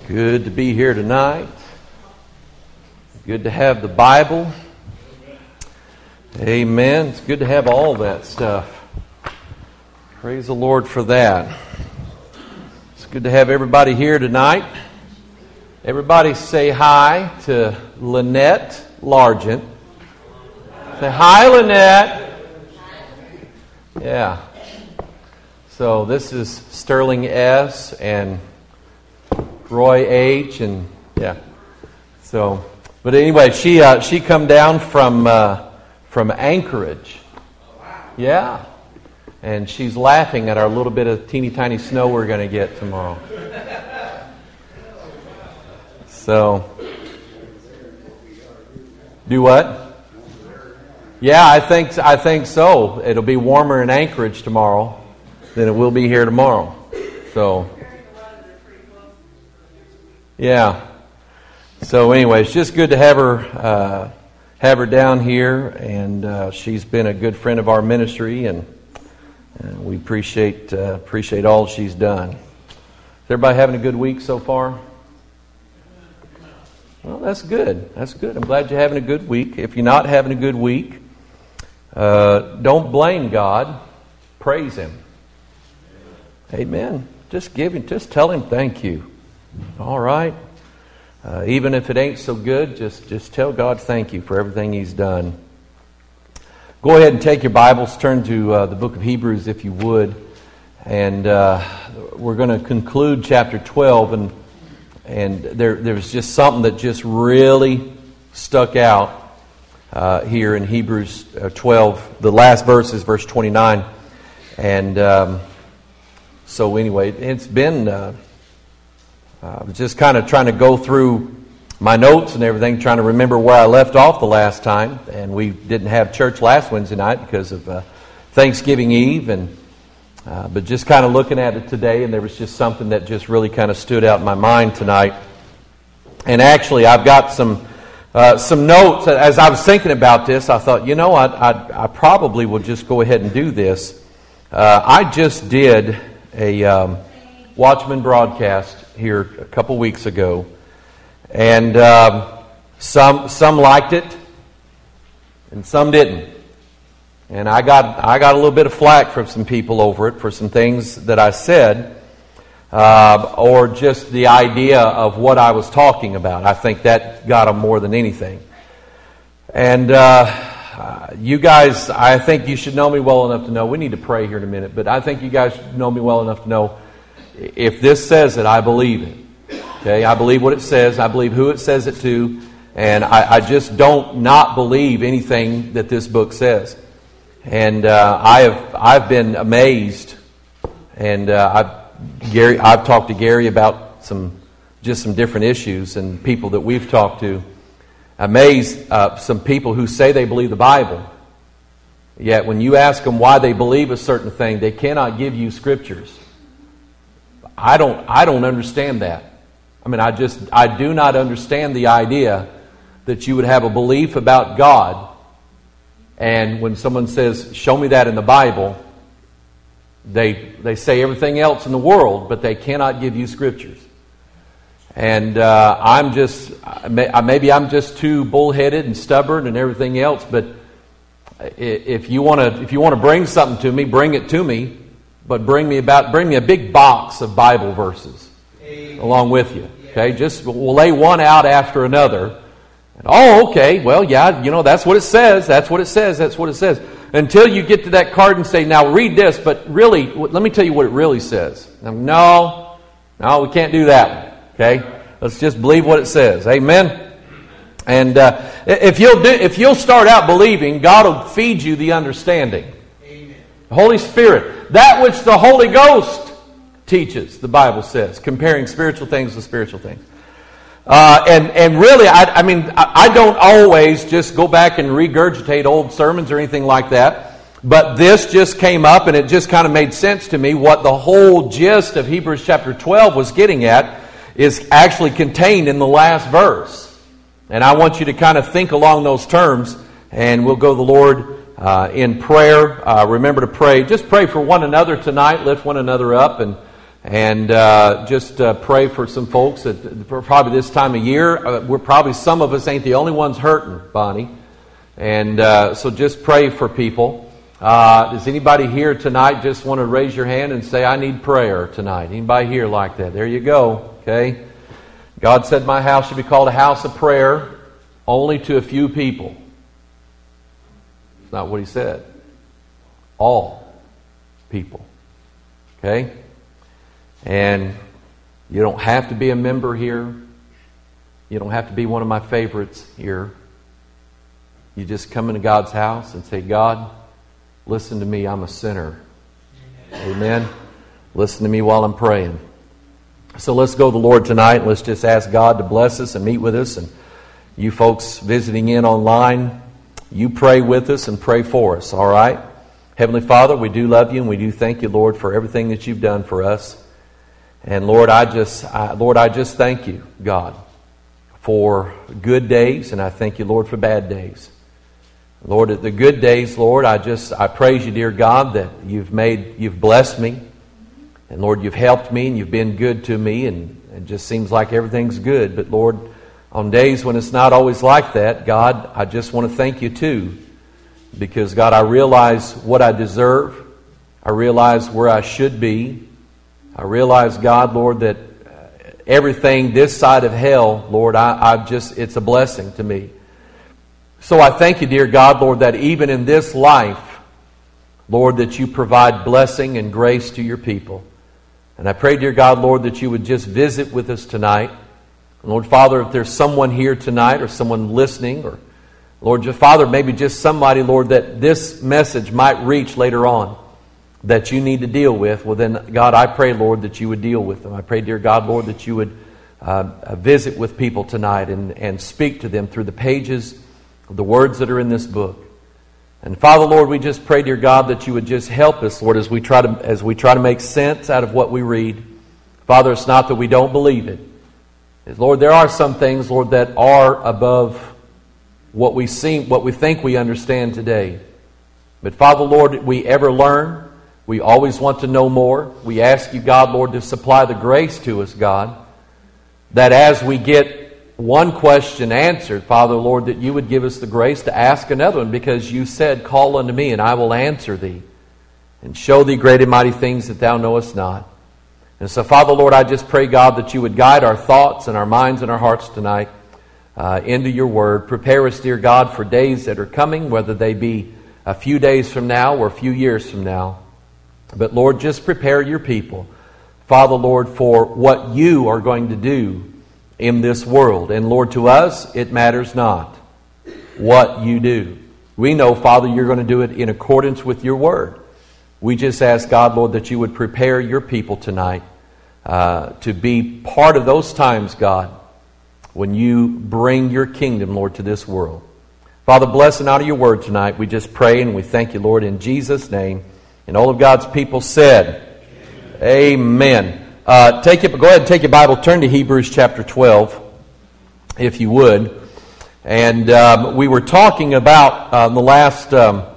Good to be here tonight. Good to have the Bible. Amen. It's good to have all that stuff. Praise the Lord for that. It's good to have everybody here tonight. Everybody say hi to Lynette Largent. Say hi, Lynette. Yeah. So this is Sterling S. and Roy H. and yeah. So, but anyway, she come down from Anchorage. Yeah, and she's laughing at our little bit of teeny tiny snow we're going to get tomorrow. So, do what? Yeah, I think so. It'll be warmer in Anchorage tomorrow than it will be here tomorrow. So. Yeah. So anyway, it's just good to have her down here, and she's been a good friend of our ministry, and we appreciate all she's done. Is everybody having a good week so far? Well, that's good. That's good. I'm glad you're having a good week. If you're not having a good week, don't blame God. Praise Him. Amen. Just tell Him thank you. All right. Even if it ain't so good, just tell God thank you for everything He's done. Go ahead and take your Bibles, turn to the book of Hebrews if you would, and we're going to conclude chapter 12, and there's just something that just really stuck out here in Hebrews 12. The last verse is verse 29, and so anyway, it's been. I was just kind of trying to go through my notes and everything, trying to remember where I left off the last time. And we didn't have church last Wednesday night because of Thanksgiving Eve. But just kind of looking at it today, and there was just something that just really kind of stood out in my mind tonight. And actually, I've got some notes. As I was thinking about this, I thought, I probably will just go ahead and do this. I just did a Watchman broadcast here a couple weeks ago, and some liked it, and some didn't. And I got a little bit of flack from some people over it for some things that I said, or just the idea of what I was talking about. I think that got them more than anything. And you guys, I think you should know me well enough to know. We need to pray here in a minute, but I think you guys know me well enough to know. If this says it, I believe it. Okay, I believe what it says. I believe who it says it to, and I just don't not believe anything that this book says. And I've been amazed, and I've talked to Gary about some different issues and people that we've talked to. Amazed some people who say they believe the Bible, yet when you ask them why they believe a certain thing, they cannot give you scriptures. I don't understand that. I mean, I do not understand the idea that you would have a belief about God, and when someone says, "Show me that in the Bible," they say everything else in the world, but they cannot give you scriptures. And maybe I'm just too bullheaded and stubborn and everything else. But if you want to bring something to me, bring it to me. But bring me a big box of Bible verses along with you. Okay, we'll lay one out after another. And, okay, well, yeah, that's what it says. That's what it says. That's what it says. Until you get to that card and say, now read this, but really, let me tell you what it really says. No, we can't do that one. Okay, let's just believe what it says. Amen. And if you'll start out believing, God will feed you the understanding. The Holy Spirit, that which the Holy Ghost teaches, the Bible says, comparing spiritual things with spiritual things. And really, I don't always just go back and regurgitate old sermons or anything like that. But this just came up, and it just kind of made sense to me. What the whole gist of Hebrews chapter 12 was getting at is actually contained in the last verse. And I want you to kind of think along those terms, and we'll go to the Lord in prayer. Remember to pray. Just pray for one another tonight. Lift one another up, and And just pray for some folks that probably this time of year, we're probably, some of us ain't the only ones hurting, Bonnie. And so just pray for people. Does anybody here tonight just want to raise your hand and say, I need prayer tonight? Anybody here like that? There you go. Okay. God said my house should be called a house of prayer only to a few people. It's not what he said. All people. Okay? And you don't have to be a member here. You don't have to be one of my favorites here. You just come into God's house and say, God, listen to me, I'm a sinner. Amen? Listen to me while I'm praying. So let's go to the Lord tonight. Let's just ask God to bless us and meet with us. And you folks visiting in online, you pray with us and pray for us, all right? Heavenly Father, we do love you and we do thank you, Lord, for everything that you've done for us. And Lord, I just thank you, God, for good days, and I thank you, Lord, for bad days. Lord, at the good days, Lord, I praise you, dear God, that you've blessed me. And Lord, you've helped me and you've been good to me, and it just seems like everything's good. But Lord, on days when it's not always like that, God, I just want to thank you too. Because God, I realize what I deserve. I realize where I should be. I realize, God, Lord, that everything this side of hell, Lord, it's a blessing to me. So I thank you, dear God, Lord, that even in this life, Lord, that you provide blessing and grace to your people. And I pray, dear God, Lord, that you would just visit with us tonight. And Lord, Father, if there's someone here tonight or someone listening, or Lord, Father, maybe just somebody, Lord, that this message might reach later on that you need to deal with, well then, God, I pray, Lord, that you would deal with them. I pray, dear God, Lord, that you would visit with people tonight and speak to them through the pages of the words that are in this book. And Father, Lord, we just pray, dear God, that you would just help us, Lord, as we try to make sense out of what we read. Father, it's not that we don't believe it. Lord, there are some things, Lord, that are above what we think we understand today. But Father, Lord, we ever learn. We always want to know more. We ask you, God, Lord, to supply the grace to us, God, that as we get one question answered, Father, Lord, that you would give us the grace to ask another one, because you said, call unto me and I will answer thee and show thee great and mighty things that thou knowest not. And so, Father, Lord, I just pray, God, that you would guide our thoughts and our minds and our hearts tonight into your word. Prepare us, dear God, for days that are coming, whether they be a few days from now or a few years from now. But, Lord, just prepare your people, Father, Lord, for what you are going to do in this world. And Lord, to us, it matters not what you do. We know, Father, you're going to do it in accordance with your word. We just ask, God, Lord, that you would prepare your people tonight to be part of those times, God, when you bring your kingdom, Lord, to this world. Father, bless and honor your word tonight. We just pray and we thank you, Lord, in Jesus' name. And all of God's people said, Amen. Go ahead and take your Bible. Turn to Hebrews chapter 12, if you would. And we were talking about the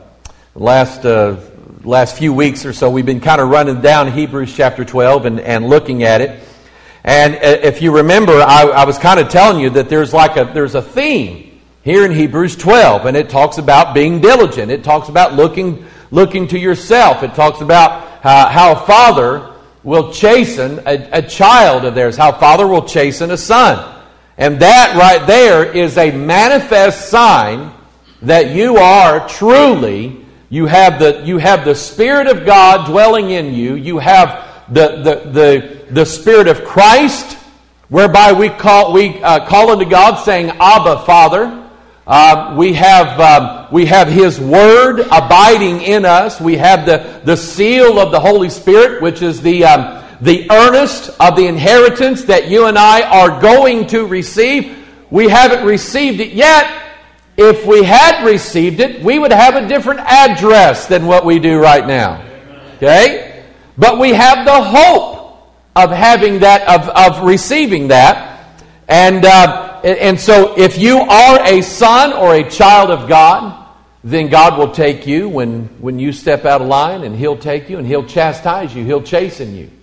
last few weeks or so. We've been kind of running down Hebrews chapter 12 and looking at it. And if you remember, I was kind of telling you that there's a theme here in Hebrews 12, and it talks about being diligent. It talks about looking to yourself. It talks about how a father will chasten a child of theirs, how Father will chasten a son. And that right there is a manifest sign that you are truly, you have the Spirit of God dwelling in you. You have the Spirit of Christ, whereby we call unto God, saying, Abba, Father. We have His Word abiding in us. We have the seal of the Holy Spirit, which is the earnest of the inheritance that you and I are going to receive. We haven't received it yet. If we had received it, we would have a different address than what we do right now. Okay? But we have the hope of having that, of receiving that. And so if you are a son or a child of God, then God will take you when you step out of line, and He'll take you and He'll chastise you. He'll chasten you.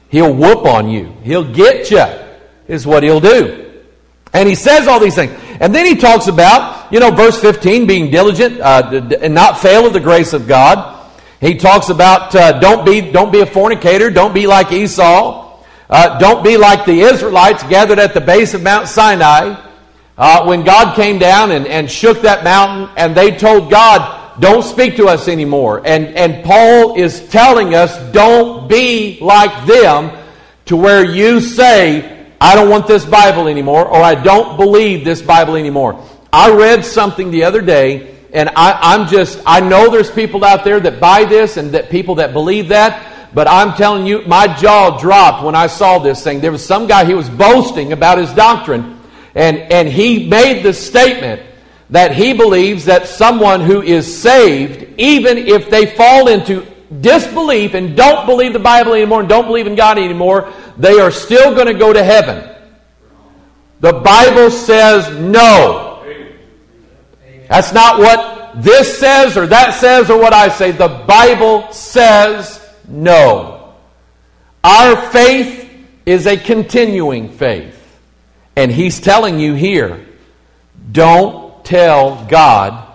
He'll whoop on you. He'll get you, is what he'll do. And he says all these things. And then he talks about, verse 15, being diligent and not fail of the grace of God. He talks about don't be a fornicator. Don't be like Esau. Don't be like the Israelites gathered at the base of Mount Sinai. When God came down and shook that mountain, and they told God, don't speak to us anymore. And Paul is telling us, don't be like them, to where you say, I don't want this Bible anymore, or I don't believe this Bible anymore. I read something the other day, and I know there's people out there that buy this and that people that believe that, but I'm telling you, my jaw dropped when I saw this thing. There was some guy, he was boasting about his doctrine, and he made the statement that he believes that someone who is saved, even if they fall into disbelief and don't believe the Bible anymore and don't believe in God anymore, they are still going to go to heaven. The Bible says no. That's not what this says or that says or what I say. The Bible says no. Our faith is a continuing faith. And he's telling you here, don't tell God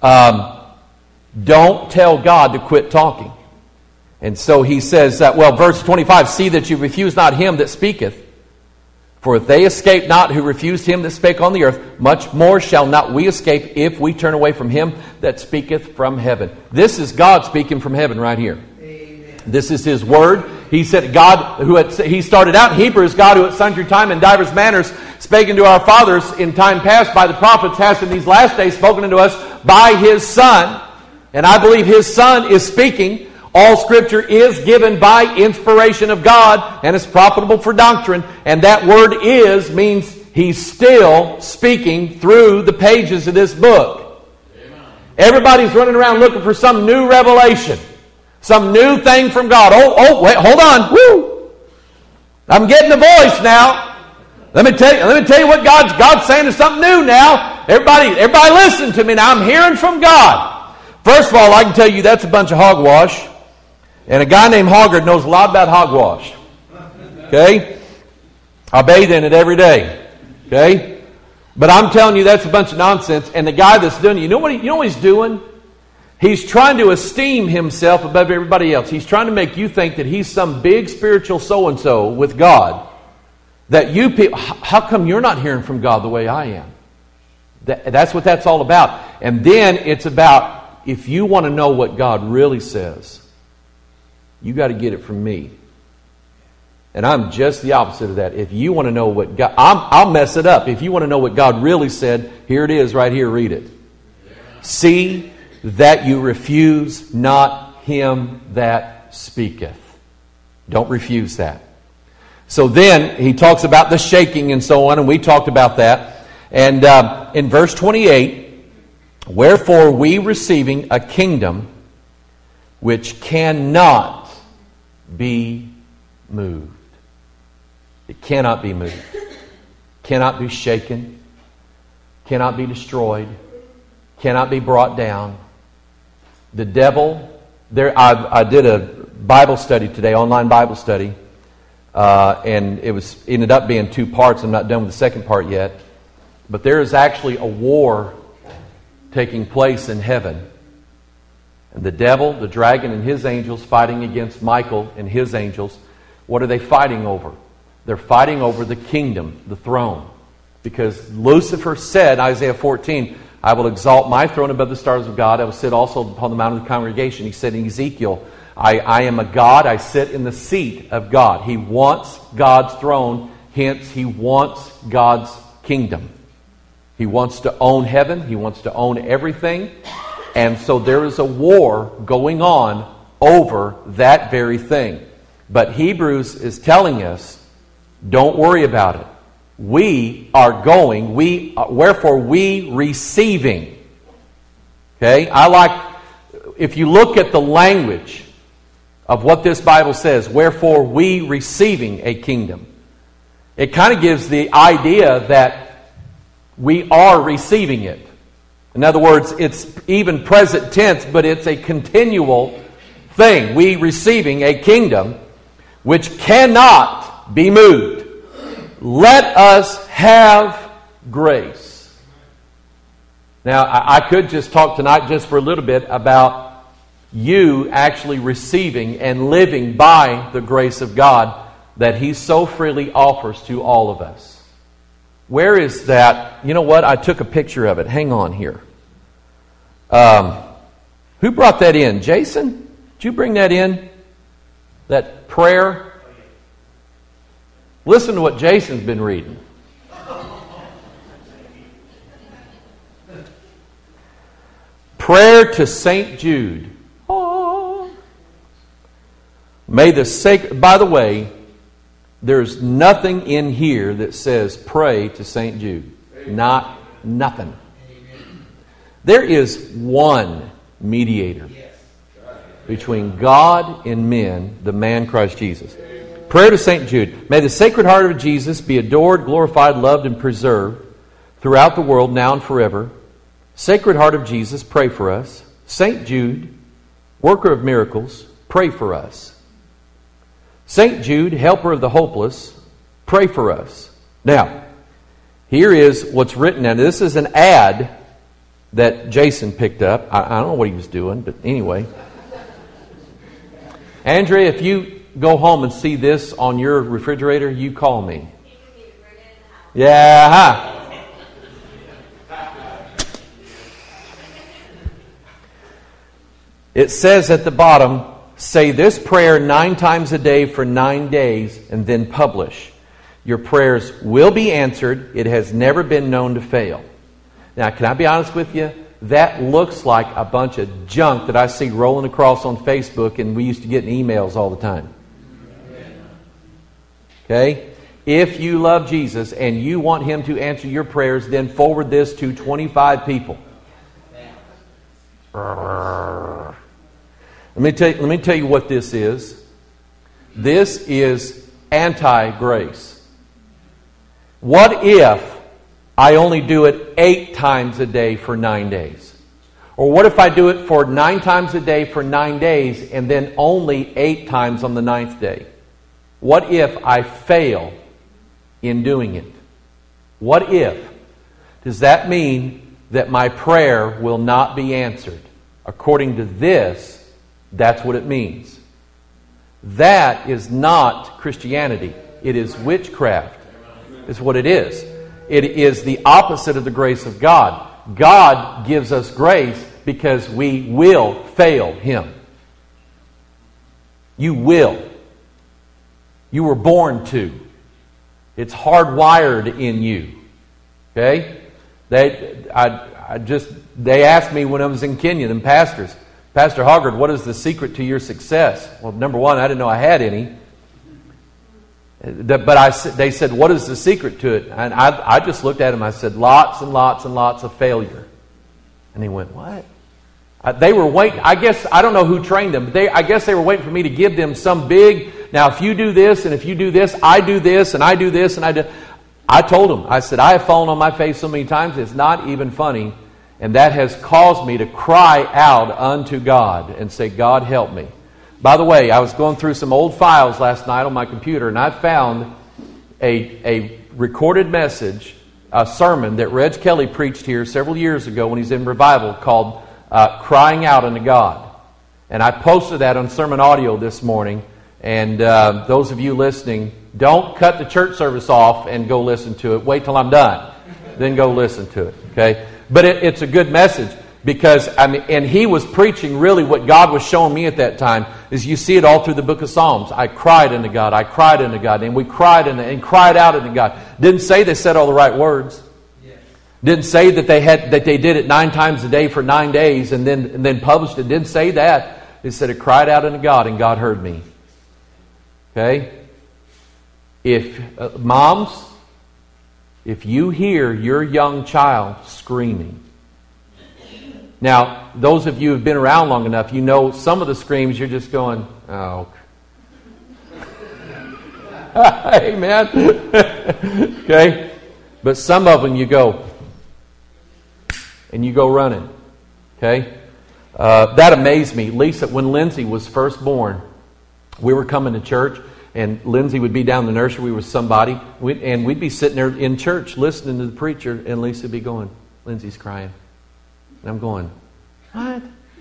to quit talking. And so he says that, verse 25, see that you refuse not him that speaketh. For if they escape not who refused him that spake on the earth, much more shall not we escape if we turn away from him that speaketh from heaven. This is God speaking from heaven right here. Amen. This is his word. He said, he started out in Hebrews, God who at sundry time and divers manners spake unto our fathers in time past by the prophets, has in these last days spoken unto us by his Son. And I believe his Son is speaking. All Scripture is given by inspiration of God and is profitable for doctrine. And that word is means he's still speaking through the pages of this book. Amen. Everybody's running around looking for some new revelation, some new thing from God. Wait, hold on. Woo! I'm getting the voice now. Let me tell you what God's saying is something new now. Everybody listen to me now. I'm hearing from God. First of all, I can tell you that's a bunch of hogwash. And a guy named Hoggard knows a lot about hogwash. Okay? I bathe in it every day. Okay? But I'm telling you that's a bunch of nonsense. And the guy that's doing it, you know what he's doing? He's trying to esteem himself above everybody else. He's trying to make you think that he's some big spiritual so-and-so with God. That you people, how come you're not hearing from God the way I am? That's what that's all about. And then it's about, if you want to know what God really says, you got to get it from me. And I'm just the opposite of that. If you want to know what God... I'll mess it up. If you want to know what God really said, here it is right here. Read it. See that you refuse not him that speaketh. Don't refuse that. So then he talks about the shaking and so on, and we talked about that. And in verse 28, wherefore we receiving a kingdom which cannot be moved. It cannot be moved. Cannot be shaken. Cannot be destroyed. Cannot be brought down. The devil, I did a Bible study today, online Bible study, and it ended up being 2 parts. I'm not done with the second part yet. But there is actually a war taking place in heaven. And the devil, the dragon, and his angels fighting against Michael and his angels. What are they fighting over? They're fighting over the kingdom, the throne. Because Lucifer said, Isaiah 14, I will exalt my throne above the stars of God. I will sit also upon the mount of the congregation. He said in Ezekiel, I am a God. I sit in the seat of God. He wants God's throne. Hence, he wants God's kingdom. He wants to own heaven. He wants to own everything. And so there is a war going on over that very thing. But Hebrews is telling us, don't worry about it. We are going, wherefore we receiving. Okay? If you look at the language of what this Bible says, wherefore we receiving a kingdom, it kind of gives the idea that we are receiving it. In other words, it's even present tense, but it's a continual thing. We receiving a kingdom which cannot be moved. Let us have grace. Now, I could just talk tonight just for a little bit about you actually receiving and living by the grace of God that He so freely offers to all of us. Where is that? You know what? I took a picture of it. Hang on here. Who brought that in? Jason? Did you bring that in? That prayer? Listen to what Jason's been reading. Prayer to St. Jude. Oh. May the sacred... By the way, there's nothing in here that says pray to St. Jude. Nothing. There is one mediator between God and men, the man Christ Jesus. Prayer to St. Jude. May the Sacred Heart of Jesus be adored, glorified, loved, and preserved throughout the world, now and forever. Sacred Heart of Jesus, pray for us. St. Jude, worker of miracles, pray for us. St. Jude, helper of the hopeless, pray for us. Now, here is what's written, and this is an ad that Jason picked up. I don't know what he was doing, but anyway. Andrea, if you go home and see this on your refrigerator, you call me. Yeah. It says at the bottom, say this prayer 9 times a day for 9 days and then publish. Your prayers will be answered. It has never been known to fail. Now, can I be honest with you? That looks like a bunch of junk that I see rolling across on Facebook, and we used to get in emails all the time. Okay? If you love Jesus and you want Him to answer your prayers, then forward this to 25 people. Let me tell you what this is. This is anti-grace. What if I only do it 8 times a day for 9 days? Or what if I do it for 9 times a day for 9 days and then only 8 times on the 9th day? What if I fail in doing it? What if? Does that mean that my prayer will not be answered? According to this, that's what it means. That is not Christianity. It is witchcraft. It's what it is. It is the opposite of the grace of God. God gives us grace because we will fail Him. You will. You were born to. It's hardwired in you. Okay? They asked me when I was in Kenya, them pastors, Pastor Hoggard, what is the secret to your success? Well, number one, I didn't know I had any. But they said, what is the secret to it? And I just looked at him. I said, lots and lots and lots of failure. And he went, what? They were waiting. I guess, I don't know who trained them, but I guess they were waiting for me to give them some big, now if you do this and if you do this, I do this and I do this and I do. I told them, I said, I have fallen on my face so many times, it's not even funny. And that has caused me to cry out unto God and say, God, help me. By the way, I was going through some old files last night on my computer, and I found a recorded message, a sermon that Reg Kelly preached here several years ago when he's in revival called Crying Out unto God. And I posted that on Sermon Audio this morning. And those of you listening, don't cut the church service off and go listen to it. Wait till I'm done. Then go listen to it. Okay? But it's a good message because, and he was preaching really what God was showing me at that time is you see it all through the book of Psalms. I cried unto God. I cried unto God. And we cried and cried out unto God. Didn't say they said all the right words. Yes. Didn't say that they did it 9 times a day for 9 days and then published it. Didn't say that. It said it cried out unto God and God heard me. Okay? If moms, if you hear your young child screaming. Now, those of you who have been around long enough, you know some of the screams you're just going, oh. Amen. Okay? But some of them you go, and you go running. Okay? That amazed me. Lisa, when Lindsay was first born, we were coming to church, And Lindsay would be down in the nursery with somebody, and we'd be sitting there in church listening to the preacher, and Lisa would be going, Lindsay's crying. And I'm going, what?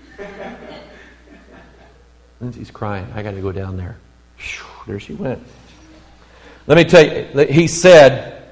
Lindsay's crying. I got to go down there. Whew, there she went. Let me tell you, he said,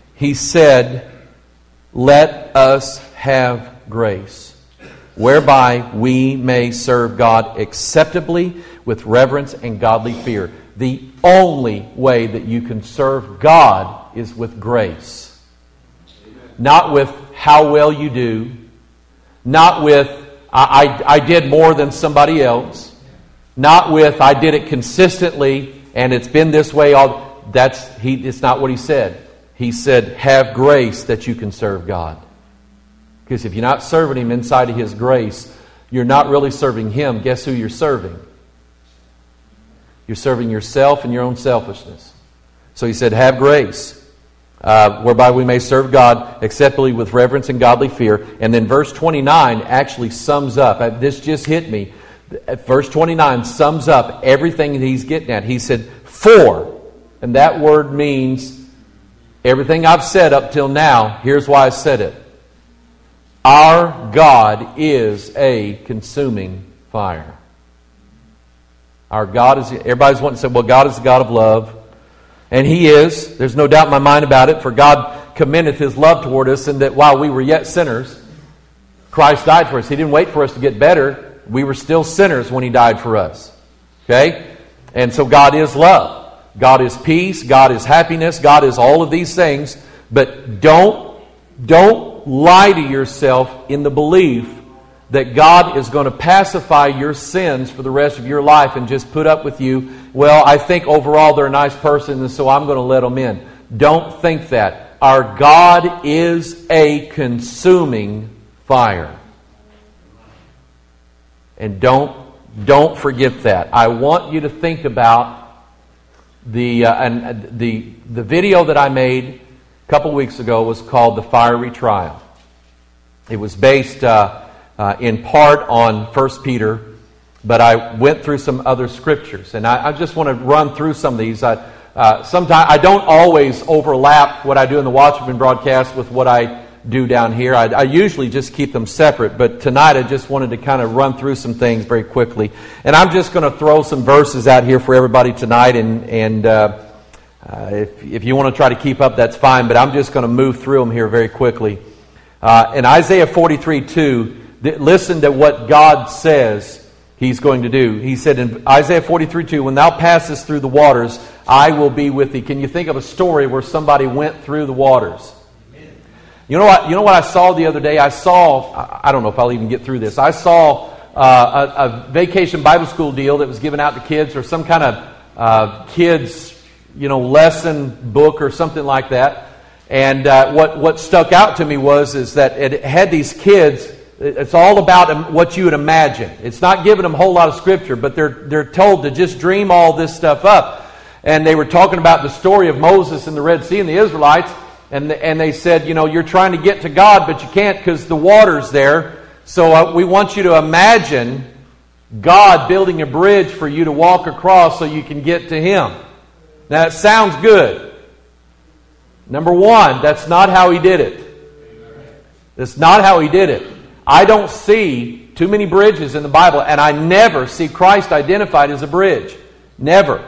let us have grace, whereby we may serve God acceptably with reverence and godly fear. The only way that you can serve God is with grace. Not with how well you do. Not with, I did more than somebody else. Not with, I did it consistently and it's been this way all. It's not what he said. He said, have grace that you can serve God. Because if you're not serving Him inside of His grace, you're not really serving Him. Guess who you're serving? You're serving yourself and your own selfishness. So he said, have grace, whereby we may serve God acceptably with reverence and godly fear. And then verse 29 actually sums up. This just hit me. Verse 29 sums up everything that he's getting at. He said, for, and that word means everything I've said up till now. Here's why I said it. Our God is a consuming fire. Our God is, everybody's wanting to say, well, God is the God of love. And He is. There's no doubt in my mind about it. For God commendeth His love toward us, and that while we were yet sinners, Christ died for us. He didn't wait for us to get better. We were still sinners when He died for us. Okay? And so God is love. God is peace. God is happiness. God is all of these things. But don't lie to yourself in the belief that God is going to pacify your sins for the rest of your life and just put up with you. Well, I think overall they're a nice person, and so I'm going to let them in. Don't think that. Our God is a consuming fire. And don't forget that. I want you to think about the video that I made a couple weeks ago was called The Fiery Trial. It was based in part on 1 Peter, but I went through some other scriptures. And I just want to run through some of these. Sometimes I don't always overlap what I do in the Watchman broadcast with what I do down here. I usually just keep them separate, but tonight I just wanted to kind of run through some things very quickly. And I'm just going to throw some verses out here for everybody tonight, and if you want to try to keep up, that's fine, but I'm just going to move through them here very quickly. In Isaiah 43:2, listen to what God says He's going to do. He said in Isaiah 43:2, when thou passest through the waters, I will be with thee. Can you think of a story where somebody went through the waters? You know what I saw the other day? I don't know if I'll even get through this. I saw a vacation Bible school deal that was given out to kids, or some kind of kids, lesson book or something like that. And what stuck out to me is that it had these kids. It's all about what you would imagine. It's not giving them a whole lot of scripture, but they're told to just dream all this stuff up. And they were talking about the story of Moses and the Red Sea and the Israelites. And they said, you're trying to get to God, but you can't because the water's there. So we want you to imagine God building a bridge for you to walk across so you can get to Him. Now, it sounds good. Number one, that's not how He did it. That's not how He did it. I don't see too many bridges in the Bible, and I never see Christ identified as a bridge. Never.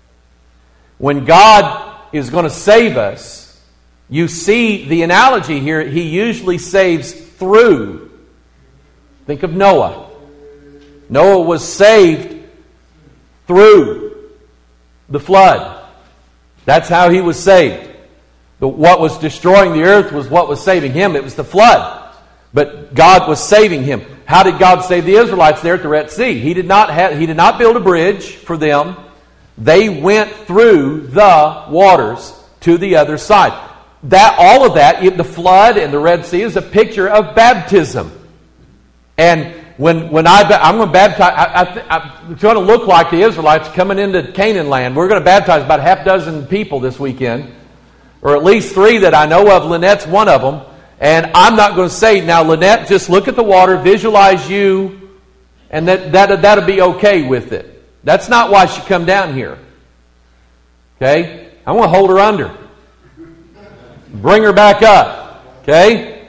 When God is going to save us, you see the analogy here. He usually saves through. Think of Noah. Noah was saved through the flood. That's how he was saved. But what was destroying the earth was what was saving him. It was the flood. But God was saving him. How did God save the Israelites there at the Red Sea? He did not build a bridge for them. They went through the waters to the other side. All of that, the flood and the Red Sea, is a picture of baptism. And when I'm going to baptize, it's going to look like the Israelites coming into Canaan land. We're going to baptize about half dozen people this weekend, or at least 3 that I know of. Lynette's one of them. And I'm not going to say, now Lynette, just look at the water, visualize you, and that'll be okay with it. That's not why she come down here. Okay? I want to hold her under. Bring her back up. Okay?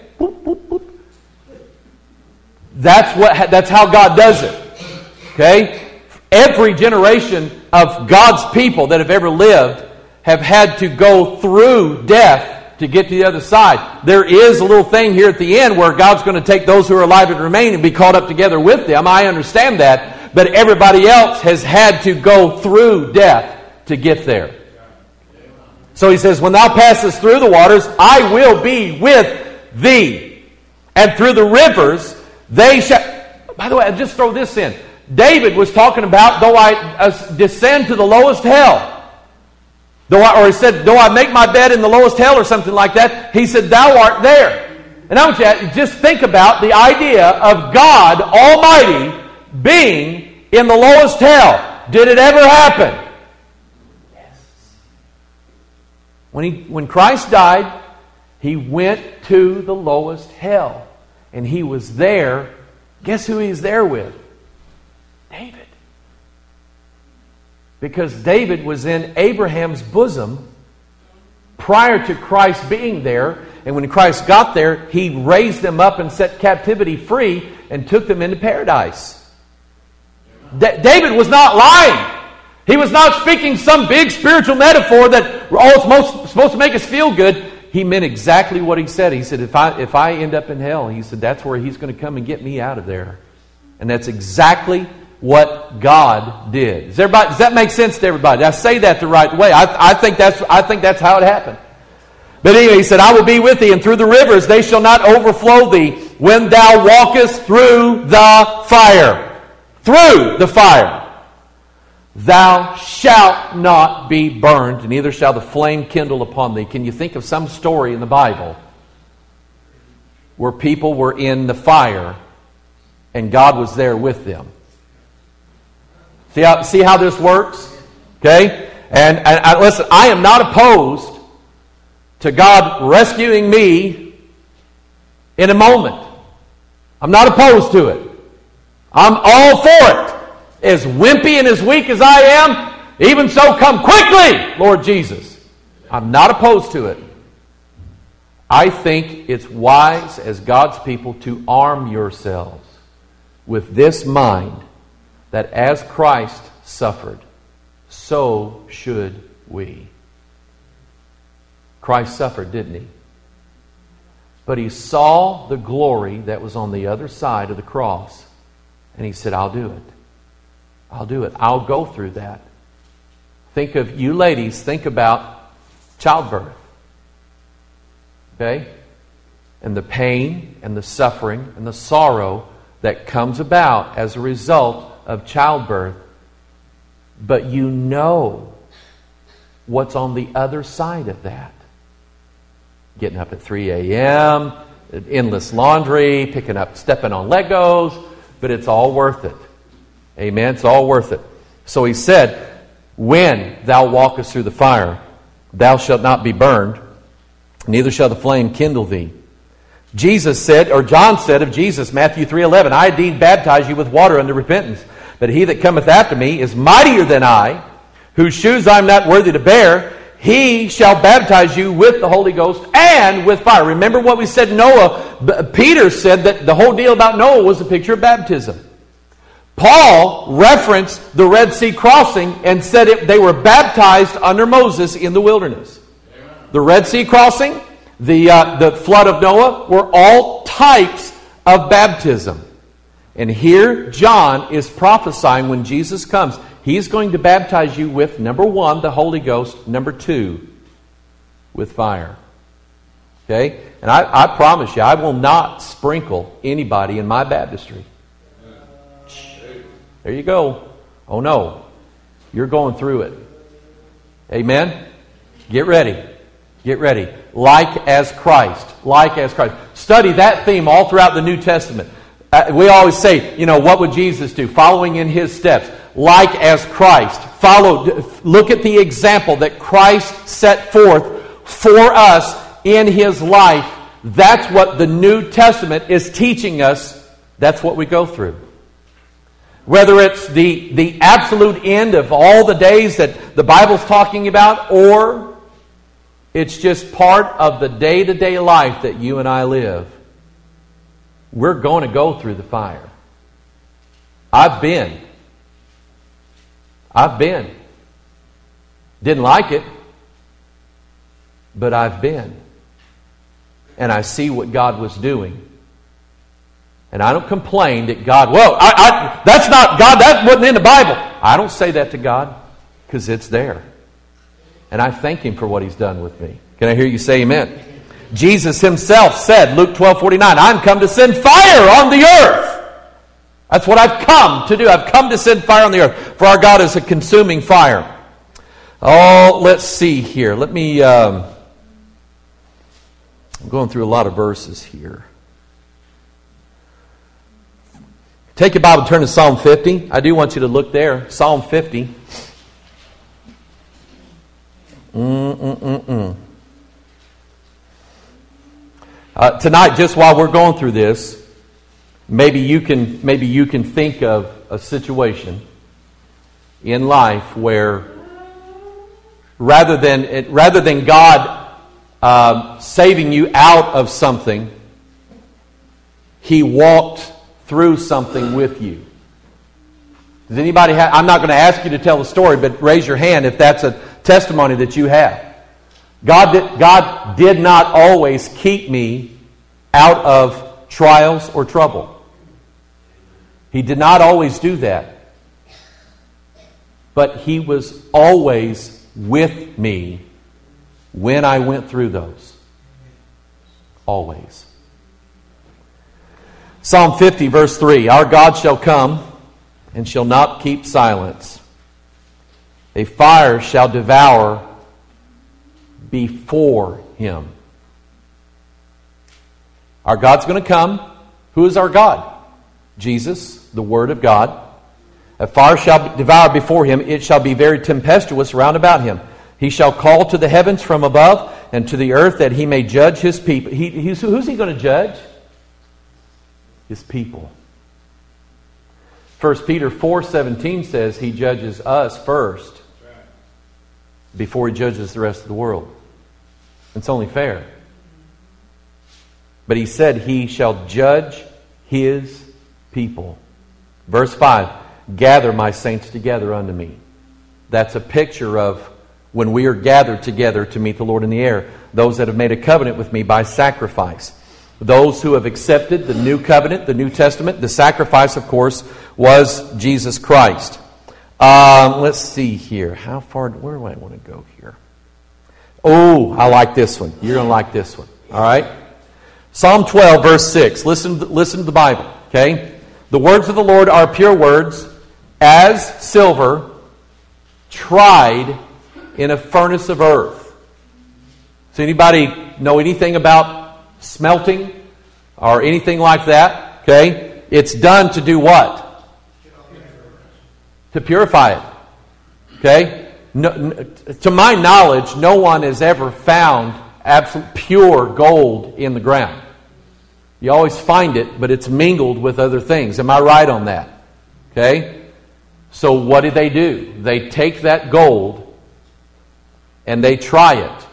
That's how God does it. Okay? Every generation of God's people that have ever lived have had to go through death to get to the other side. There is a little thing here at the end where God's going to take those who are alive and remain and be caught up together with them. I understand that. But everybody else has had to go through death to get there. So he says, when thou passest through the waters, I will be with thee. And through the rivers, they shall... By the way, I'll just throw this in. David was talking about, though I descend to the lowest hell. Or he said, though I make my bed in the lowest hell or something like that, he said, thou art there. And I want you to just think about the idea of God Almighty being in the lowest hell. Did it ever happen? When Christ died, He went to the lowest hell. And He was there. Guess who He's there with? David. Because David was in Abraham's bosom prior to Christ being there. And when Christ got there, He raised them up and set captivity free and took them into paradise. David was not lying. He was not speaking some big spiritual metaphor that it's supposed to make us feel good. He meant exactly what he said. He said, if I end up in hell, he said, that's where He's going to come and get me out of there. And that's exactly what God did. Does that make sense to everybody? Did I say that the right way? I think that's how it happened. But anyway, He said, I will be with thee, and through the rivers they shall not overflow thee when thou walkest through the fire. Through the fire. Thou shalt not be burned, neither shall the flame kindle upon thee. Can you think of some story in the Bible where people were in the fire and God was there with them? See how this works? Okay? And listen, I am not opposed to God rescuing me in a moment. I'm not opposed to it. I'm all for it. As wimpy and as weak as I am, even so come quickly, Lord Jesus. I'm not opposed to it. I think it's wise as God's people to arm yourselves with this mind that as Christ suffered, so should we. Christ suffered, didn't He? But He saw the glory that was on the other side of the cross, and He said, I'll do it. I'll do it. I'll go through that. Think of, you ladies, think about childbirth. Okay? And the pain and the suffering and the sorrow that comes about as a result of childbirth. But you know what's on the other side of that. Getting up at 3 a.m., endless laundry, stepping on Legos, but it's all worth it. Amen. It's all worth it. So He said, when thou walkest through the fire, thou shalt not be burned, neither shall the flame kindle thee. Jesus said, or John said of Jesus, Matthew 3:11, I indeed baptize you with water unto repentance, but he that cometh after me is mightier than I, whose shoes I am not worthy to bear. He shall baptize you with the Holy Ghost and with fire. Remember what we said Noah. Peter said that the whole deal about Noah was a picture of baptism. Paul referenced the Red Sea crossing and said they were baptized under Moses in the wilderness. The Red Sea crossing, the flood of Noah were all types of baptism. And here John is prophesying when Jesus comes. He's going to baptize you with, number 1, the Holy Ghost. Number 2, with fire. Okay? And I promise you, I will not sprinkle anybody in my baptistry. There you go. Oh no. You're going through it. Amen? Get ready. Get ready. Like as Christ. Like as Christ. Study that theme all throughout the New Testament. We always say, what would Jesus do? Following in His steps. Like as Christ. Look at the example that Christ set forth for us in His life. That's what the New Testament is teaching us. That's what we go through. Whether it's the absolute end of all the days that the Bible's talking about, or it's just part of the day-to-day life that you and I live, we're going to go through the fire. I've been. Didn't like it, but I've been. And I see what God was doing. And I don't complain that God, that's not God, that wasn't in the Bible. I don't say that to God, because it's there. And I thank Him for what He's done with me. Can I hear you say amen? Jesus Himself said, Luke 12:49, I'm come to send fire on the earth. That's what I've come to do. I've come to send fire on the earth. For our God is a consuming fire. Oh, let's see here. Let me, I'm going through a lot of verses here. Take your Bible and turn to Psalm 50. I do want you to look there. Psalm 50. Tonight, just while we're going through this, maybe you can think of a situation in life where rather than God saving you out of something, He walked through something with you. Does anybody have? I'm not going to ask you to tell the story, but raise your hand if that's a testimony that you have. God did not always keep me out of trials or trouble. He did not always do that. But He was always with me when I went through those. Always. Psalm 50, verse 3. Our God shall come and shall not keep silence. A fire shall devour before Him. Our God's going to come. Who is our God? Jesus, the Word of God. A fire shall devour before Him. It shall be very tempestuous round about Him. He shall call to the heavens from above and to the earth that He may judge His people. Who's He going to judge? His people. 1 Peter 4:17 says He judges us first before He judges the rest of the world. It's only fair. But He said He shall judge His people. Verse 5, gather my saints together unto me. That's a picture of when we are gathered together to meet the Lord in the air. Those that have made a covenant with me by sacrifice. Those who have accepted the new covenant, the New Testament. The sacrifice, of course, was Jesus Christ. Let's see here. Where do I want to go here? Oh, I like this one. You're going to like this one. All right? Psalm 12, verse 6. Listen to the Bible. Okay? The words of the Lord are pure words, as silver tried in a furnace of earth. Does anybody know anything about smelting or anything like that? Okay? It's done to do what? To purify it. Okay? To my knowledge, no one has ever found absolute pure gold in the ground. You always find it, but it's mingled with other things. Am I right on that? Okay? So what do? They take that gold and they try it.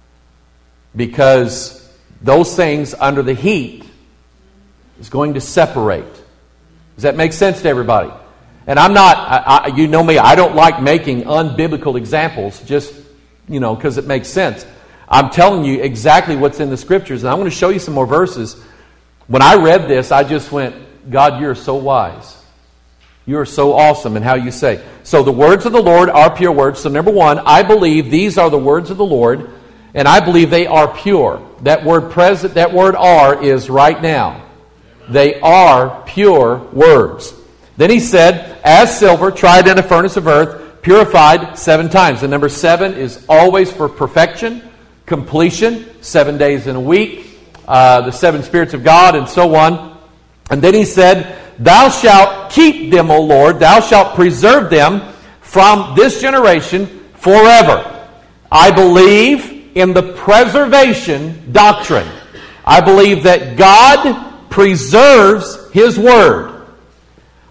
Because those things under the heat is going to separate. Does that make sense to everybody? And I'm not, you know me, I don't like making unbiblical examples just, because it makes sense. I'm telling you exactly what's in the Scriptures, and I'm going to show you some more verses. When I read this, I just went, God, you're so wise. You are so awesome in how you say. So the words of the Lord are pure words. So number one, I believe these are the words of the Lord, and I believe they are pure. That word present, that word are is right now. They are pure words. Then he said, as silver tried in a furnace of earth, purified 7 times. The number 7 is always for perfection, completion, 7 days in a week, the 7 spirits of God, and so on. And then he said, thou shalt keep them, O Lord, thou shalt preserve them from this generation forever. I believe in the preservation doctrine. I believe that God preserves His Word.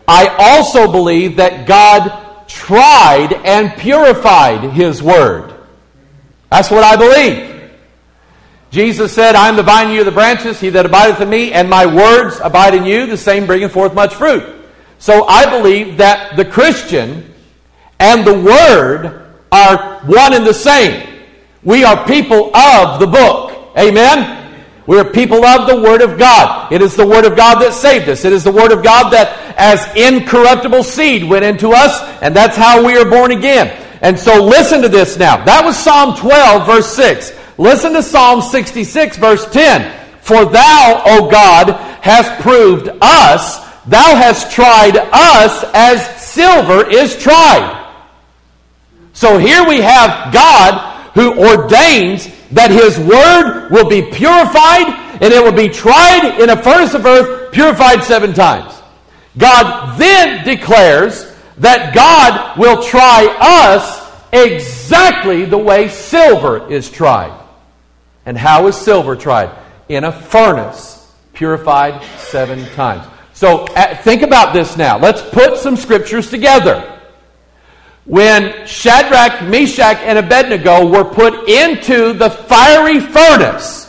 I also believe that God tried and purified His Word. That's what I believe. Jesus said, I am the vine, you are the branches. He that abideth in me, and my words abide in you, the same bringeth forth much fruit. So I believe that the Christian and the Word are one and the same. We are people of the book. Amen? We are people of the Word of God. It is the Word of God that saved us. It is the Word of God that as incorruptible seed went into us, and that's how we are born again. And so listen to this now. That was Psalm 12, verse 6. Listen to Psalm 66, verse 10. For thou, O God, hast proved us, thou hast tried us as silver is tried. So here we have God who ordains that His Word will be purified and it will be tried in a furnace of earth, purified 7 times. God then declares that God will try us exactly the way silver is tried. And how is silver tried? In a furnace, purified 7 times. So think about this now. Let's put some scriptures together. When Shadrach, Meshach, and Abednego were put into the fiery furnace,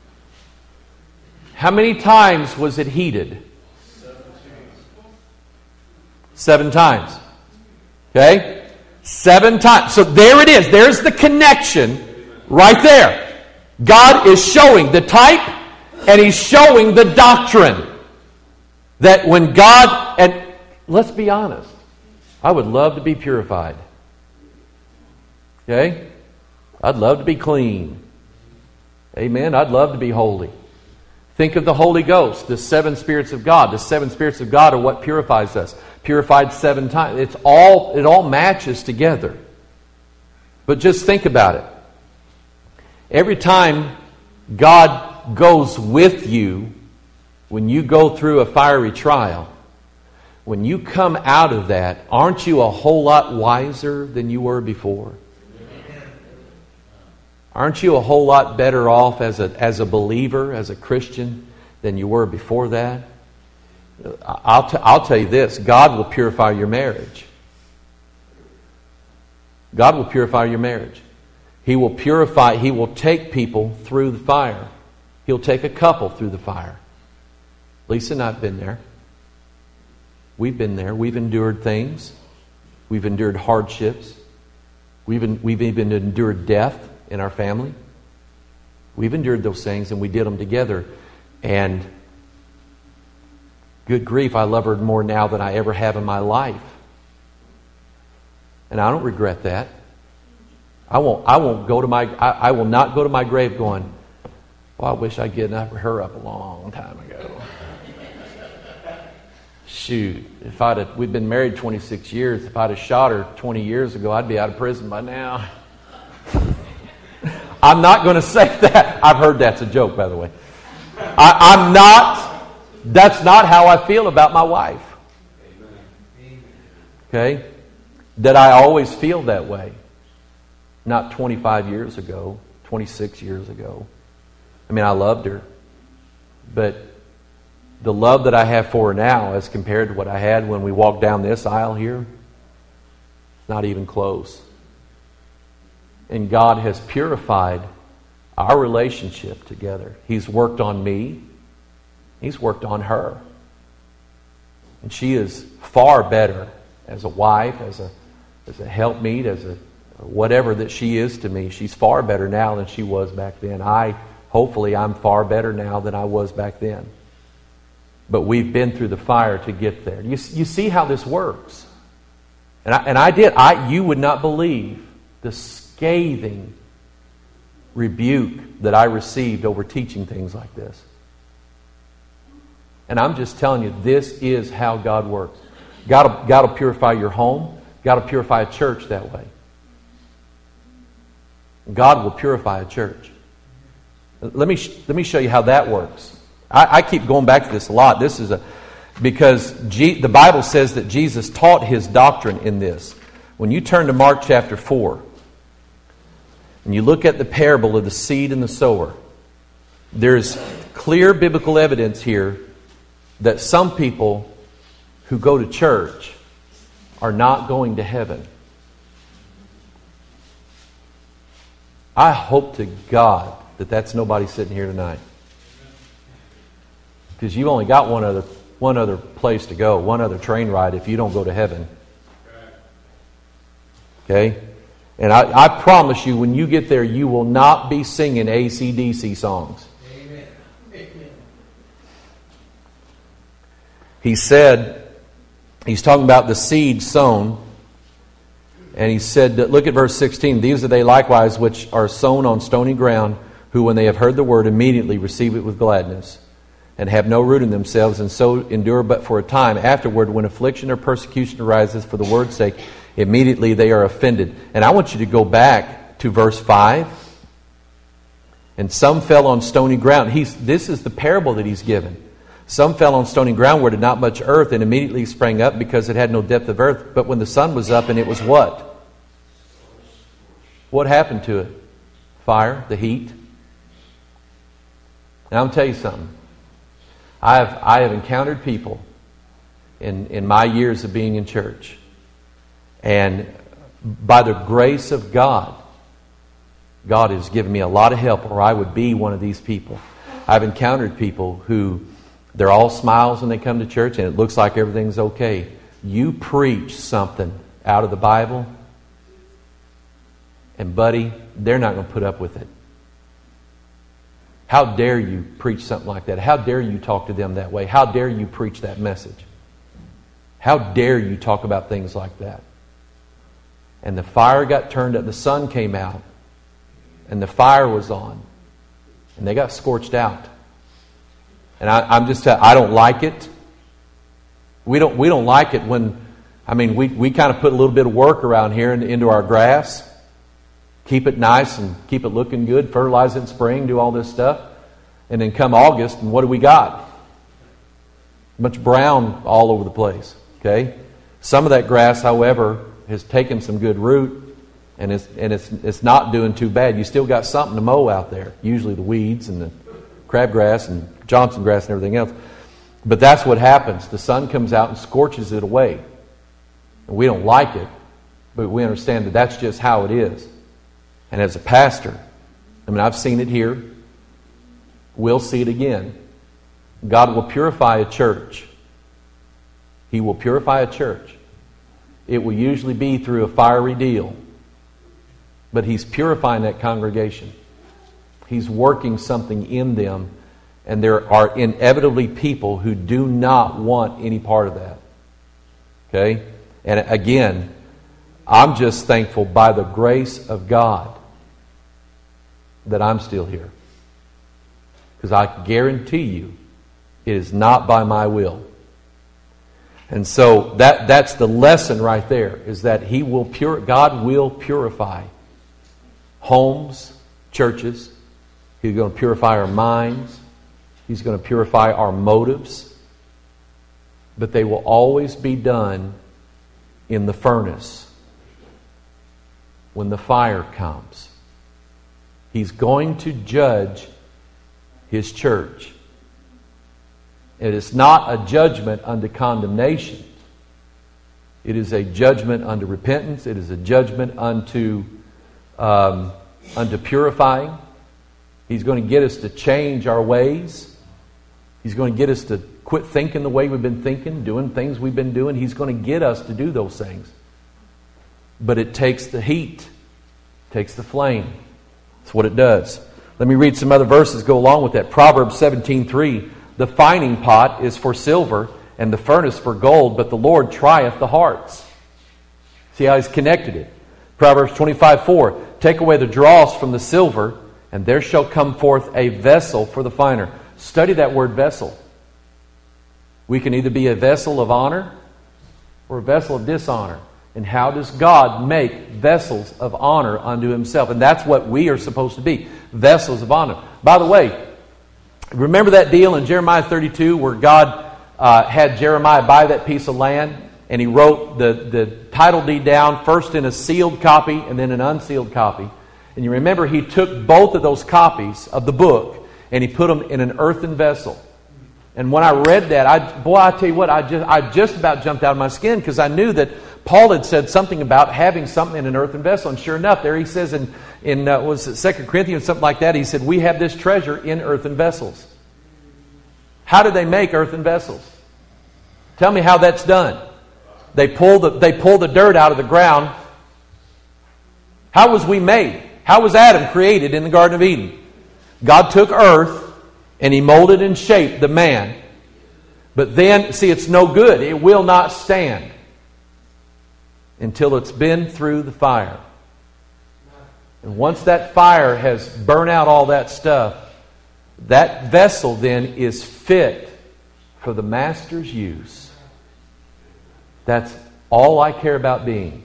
how many times was it heated? 7 times. Okay? 7 times. So there it is. There's the connection right there. God is showing the type and He's showing the doctrine. That when God, and let's be honest, I would love to be purified. Okay? I'd love to be clean. Amen? I'd love to be holy. Think of the Holy Ghost, the 7 spirits of God. The 7 spirits of God are what purifies us. Purified 7 times. It all matches together. But just think about it. Every time God goes with you, when you go through a fiery trial, when you come out of that, aren't you a whole lot wiser than you were before? Aren't you a whole lot better off as a believer, as a Christian, than you were before that? I'll tell you this, God will purify your marriage. God will purify your marriage. He will purify, He will take people through the fire. He'll take a couple through the fire. Lisa and I have been there. We've been there. We've endured things. We've endured hardships. We've even endured death in our family. We've endured those things and we did them together. And good grief, I love her more now than I ever have in my life. And I don't regret that. I will not go to my grave going, well, I wish I'd given her up a long time ago. Shoot, we'd been married 26 years. If I'd have shot her 20 years ago, I'd be out of prison by now. I'm not going to say that. I've heard that's a joke, by the way. That's not how I feel about my wife. Okay? That I always feel that way. Not 25 years ago, 26 years ago. I mean, I loved her. But the love that I have for her now as compared to what I had when we walked down this aisle here, not even close. And God has purified our relationship together. He's worked on me. He's worked on her. And she is far better as a wife, as a helpmeet, as a whatever that she is to me. She's far better now than she was back then. Hopefully I'm far better now than I was back then. But we've been through the fire to get there. You see how this works. You would not believe the scathing rebuke that I received over teaching things like this. And I'm just telling you, this is how God works. God will purify your home. God will purify a church that way. God will purify a church. Let me show you how that works. I keep going back to this a lot. Because the Bible says that Jesus taught His doctrine in this. When you turn to Mark chapter 4, and you look at the parable of the seed and the sower, there's clear biblical evidence here that some people who go to church are not going to heaven. I hope to God that that's nobody sitting here tonight. Because you've only got one other place to go, one other train ride if you don't go to heaven. Okay? And I promise you, when you get there, you will not be singing AC/DC songs. Amen. Amen. He said, he's talking about the seed sown. And he said, look at verse 16. These are they likewise which are sown on stony ground, who when they have heard the word immediately receive it with gladness, and have no root in themselves, and so endure but for a time. Afterward, when affliction or persecution arises for the word's sake, immediately they are offended. And I want you to go back to verse 5. And some fell on stony ground. This is the parable that he's given. Some fell on stony ground where it had not much earth, and immediately sprang up because it had no depth of earth. But when the sun was up, and it was what? What happened to it? Fire, the heat. Now I'm going to tell you something. I have encountered people in my years of being in church, and by the grace of God, God has given me a lot of help, or I would be one of these people. I've encountered people who, they're all smiles when they come to church, and it looks like everything's okay. You preach something out of the Bible, and buddy, they're not going to put up with it. How dare you preach something like that? How dare you talk to them that way? How dare you preach that message? How dare you talk about things like that? And the fire got turned up. The sun came out. And the fire was on. And they got scorched out. And I don't like it. We don't like it when, we kind of put a little bit of work around here into our grass. Keep it nice and keep it looking good. Fertilize it in spring, do all this stuff. And then come August, and what do we got? A bunch of brown all over the place. Okay? Some of that grass, however, has taken some good root, and it's not doing too bad. You still got something to mow out there. Usually the weeds and the crabgrass and Johnson grass and everything else. But that's what happens. The sun comes out and scorches it away. And we don't like it, but we understand that that's just how it is. And as a pastor, I've seen it here. We'll see it again. God will purify a church. He will purify a church. It will usually be through a fiery deal. But He's purifying that congregation. He's working something in them. And there are inevitably people who do not want any part of that. Okay? And again, I'm just thankful by the grace of God that I'm still here. Because I guarantee you, it is not by my will. And so that's the lesson right there, is that God will purify homes, churches. He's going to purify our minds. He's going to purify our motives. But they will always be done in the furnace when the fire comes. He's going to judge His church. It is not a judgment unto condemnation. It is a judgment unto repentance. It is a judgment unto purifying. He's going to get us to change our ways. He's going to get us to quit thinking the way we've been thinking, doing things we've been doing. He's going to get us to do those things. But it takes the heat. It takes the flame. That's what it does. Let me read some other verses go along with that. Proverbs 17:3. The fining pot is for silver, and the furnace for gold, but the Lord trieth the hearts. See how He's connected it. Proverbs 25:4. Take away the dross from the silver, and there shall come forth a vessel for the finer. Study that word vessel. We can either be a vessel of honor or a vessel of dishonor. And how does God make vessels of honor unto Himself? And that's what we are supposed to be, vessels of honor. By the way, remember that deal in Jeremiah 32 where God had Jeremiah buy that piece of land, and he wrote the title deed down, first in a sealed copy and then an unsealed copy. And you remember he took both of those copies of the book and he put them in an earthen vessel. And when I read that, I tell you what, I just about jumped out of my skin, because I knew that Paul had said something about having something in an earthen vessel. And sure enough, there he says in was it 2 Corinthians, something like that, he said, we have this treasure in earthen vessels. How do they make earthen vessels? Tell me how that's done. They pull the dirt out of the ground. How was we made? How was Adam created in the Garden of Eden? God took earth and He molded and shaped the man. But then, see, it's no good. It will not stand until it's been through the fire. And once that fire has burned out all that stuff, that vessel then is fit for the master's use. That's all I care about being.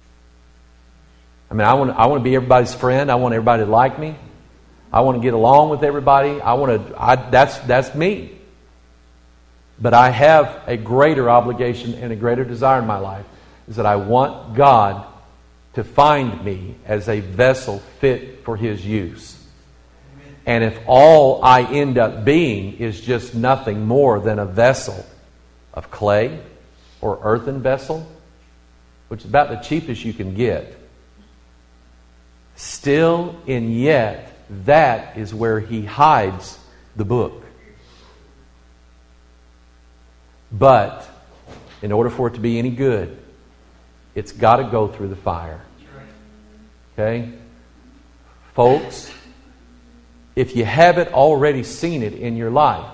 I mean, I want to be everybody's friend. I want everybody to like me. I want to get along with everybody. That's me. But I have a greater obligation and a greater desire in my life, is that I want God to find me as a vessel fit for His use. And if all I end up being is just nothing more than a vessel of clay or earthen vessel, which is about the cheapest you can get, still and yet, that is where He hides the book. But in order for it to be any good, it's got to go through the fire. Okay? Folks, if you haven't already seen it in your life,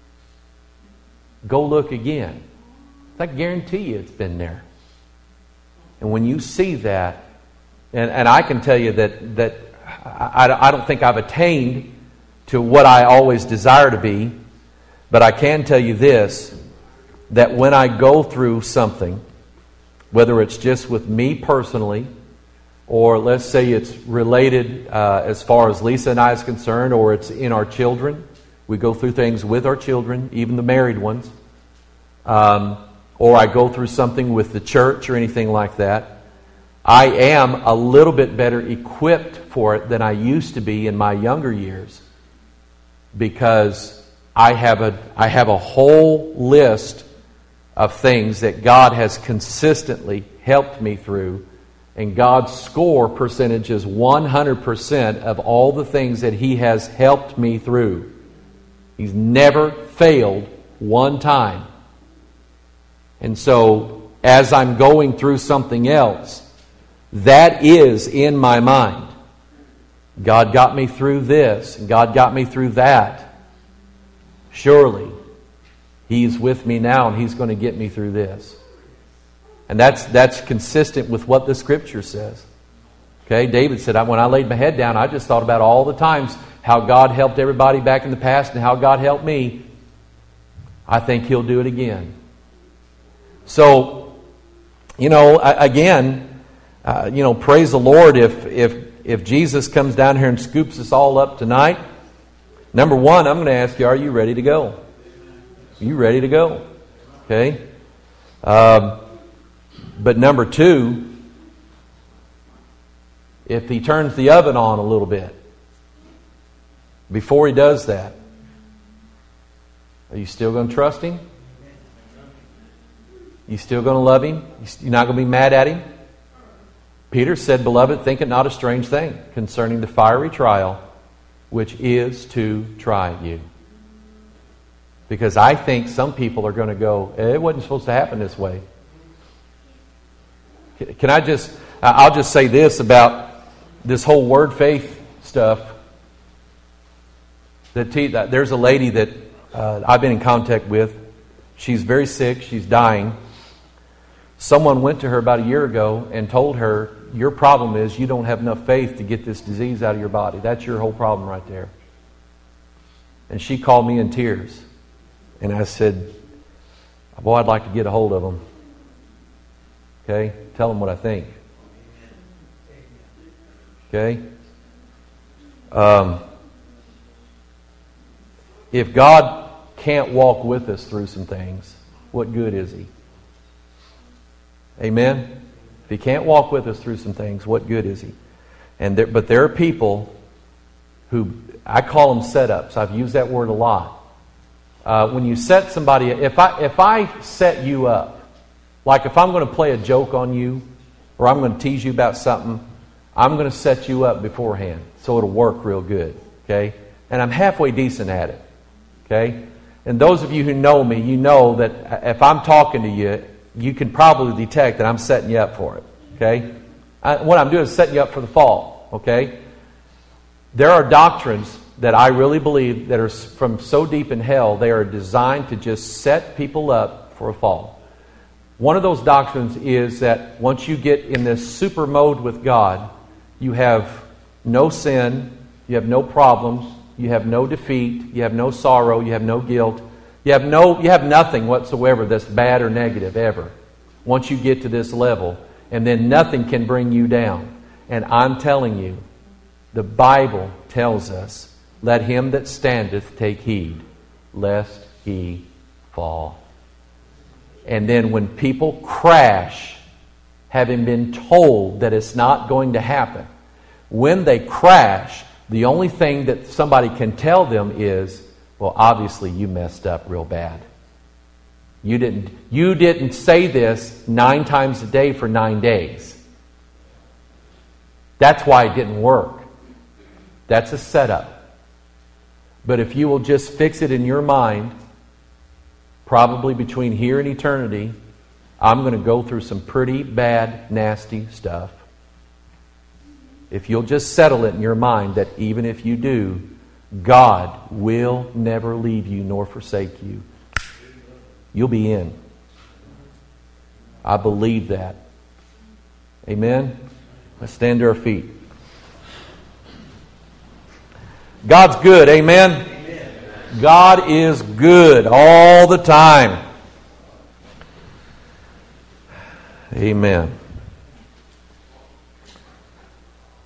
go look again. I guarantee you it's been there. And when you see that, and I can tell you that I don't think I've attained to what I always desire to be, but I can tell you this, that when I go through something, whether it's just with me personally, or let's say it's related as far as Lisa and I is concerned, or it's in our children. We go through things with our children, even the married ones. Or I go through something with the church or anything like that. I am a little bit better equipped for it than I used to be in my younger years, because I have a whole list of things that God has consistently helped me through. And God's score percentage is 100% of all the things that He has helped me through. He's never failed one time. And so, as I'm going through something else, that is in my mind. God got me through this, and God got me through that. Surely, He's with me now, and He's going to get me through this. And that's consistent with what the Scripture says. Okay, David said, when I laid my head down, I just thought about all the times how God helped everybody back in the past and how God helped me. I think He'll do it again. So, again, praise the Lord if Jesus comes down here and scoops us all up tonight. Number one, I'm going to ask you, are you ready to go? Are you ready to go? Okay. But number two, if He turns the oven on a little bit, before He does that, are you still going to trust Him? You still going to love Him? You're not going to be mad at Him? Peter said, "Beloved, think it not a strange thing concerning the fiery trial, which is to try you." Because I think some people are going to go, it wasn't supposed to happen this way. I'll just say this about this whole word faith stuff. There's a lady that I've been in contact with. She's very sick. She's dying. Someone went to her about a year ago and told her, your problem is you don't have enough faith to get this disease out of your body. That's your whole problem right there. And she called me in tears. And I said, boy, I'd like to get a hold of them. Okay? Tell them what I think. Okay? If God can't walk with us through some things, what good is He? Amen? If He can't walk with us through some things, what good is He? But there are people who, I call them setups. I've used that word a lot. when you set somebody, if I set you up, like if I'm going to play a joke on you, or I'm going to tease you about something, I'm going to set you up beforehand so it'll work real good, okay? And I'm halfway decent at it, okay? And those of you who know me, you know that if I'm talking to you, you can probably detect that I'm setting you up for it, okay? What I'm doing is setting you up for the fall, okay? There are doctrines that I really believe that are from so deep in hell, they are designed to just set people up for a fall. One of those doctrines is that once you get in this super mode with God, you have no sin, you have no problems, you have no defeat, you have no sorrow, you have no guilt, you have nothing whatsoever that's bad or negative ever. Once you get to this level, and then nothing can bring you down. And I'm telling you, the Bible tells us, let him that standeth take heed, lest he fall. And then when people crash, having been told that it's not going to happen, when they crash, the only thing that somebody can tell them is, well, obviously you messed up real bad. You didn't say this 9 times a day for 9 days. That's why it didn't work. That's a setup. But if you will just fix it in your mind, probably between here and eternity, I'm going to go through some pretty bad, nasty stuff. If you'll just settle it in your mind that even if you do, God will never leave you nor forsake you. You'll be in. I believe that. Amen? Let's stand to our feet. God's good. Amen? Amen. God is good all the time. Amen.